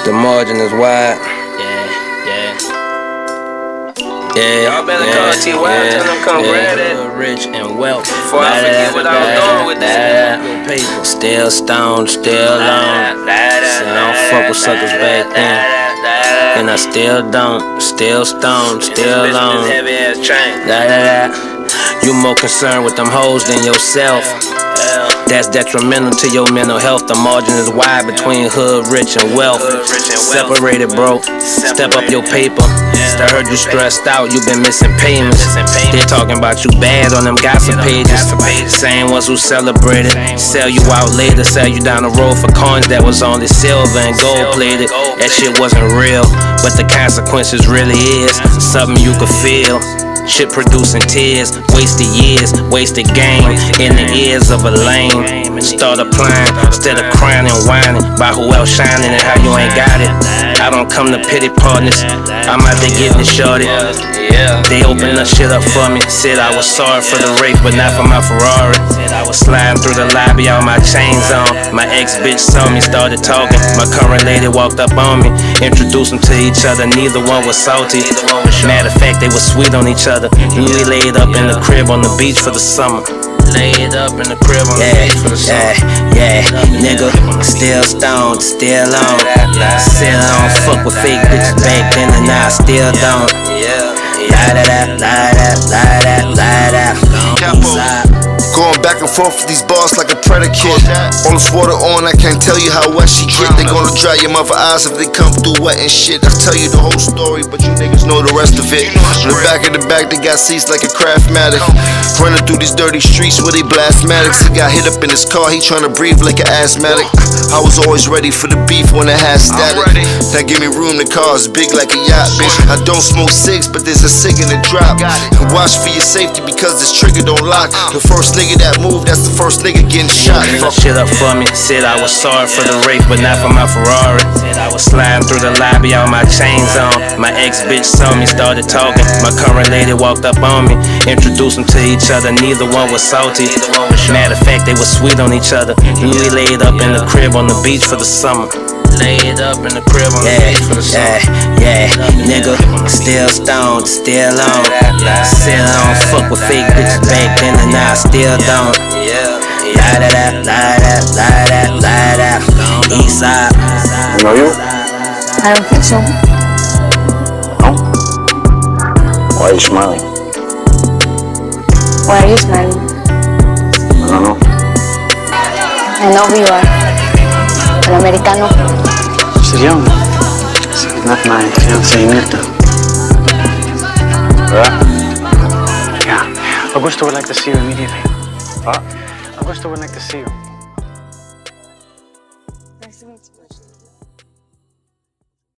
The margin is wide. Y'all better call T.Y. tell them come grab that. Rich and wealth. Before I forget what I was doing with that. Still stoned, still alone. Said I don't fuck with suckers back then. And I still don't. Still stoned, still alone. You more concerned with them hoes than yourself. That's detrimental to your mental health. The margin is wide between hood, rich, and wealth. Separated, bro. Step up your paper. I heard you stressed out, you been missing payments. They talking about you bad on them gossip pages. Same ones who celebrated. Sell you out later, sell you down the road for coins that was only silver and gold plated. That shit wasn't real, but the consequences really is something you could feel. Shit producing tears, wasted years, wasted game in the ears of a lame. Start applying instead of crying and whining about who else shining and how you ain't got it. I don't come to pity partners, I'm out there getting it shorted. They opened the shit up for me, said I was sorry for the rape, but not for my Ferrari. Sliding through the lobby, all my chains on. My ex-bitch saw me, started talking. My current lady walked up on me, introduced them to each other, neither one was salty. Matter of fact, they were sweet on each other. We laid up in the crib on the beach for the summer. Laid up in the crib on the beach for the summer. Nigga, still stoned, still on. Said I don't fuck with fake bitches back then, and now I still don't. Lie that. Going back and forth with these bars like a predicate. All this water on, I can't tell you how wet she get. They gonna dry your mother eyes if they come through wet and shit. I tell you the whole story, but you niggas know the rest of it. In the back of the back, they got seats like a Craftmatic. Running through these dirty streets where they blastmatics. He got hit up in his car, he tryna breathe like an asthmatic. I was always ready for the beef when it had static. Now give me room, the car is big like a yacht, bitch. I don't smoke cigs, but there's a cig in the drop. And watch for your safety because this trigger don't lock. The first nigga that moved, that's the first nigga getting shot. Fuck shit up for me, said I was sorry for the rape, but not for my Ferrari. I was sliding through the lobby, all my chains on. My ex-bitch saw me, started talking. My current lady walked up on me, introduced them to each other, neither one was salty. Matter of fact, they were sweet on each other. We laid up in the crib on the beach for the summer. Laid up in the crib on the beach for the summer. Nigga, still stoned, still on. Said I don't fuck with fake bitches back then, and now I still don't. Lie that. Eastside. You know you? I don't think so. No? Why are you smiling? Why are you smiling? I don't know. I know who you are. El americano. She's young. She's not my fiancée, Mirta. Yeah. Augusto would like to see you immediately. Augusto would like to see you. Nice to meet you.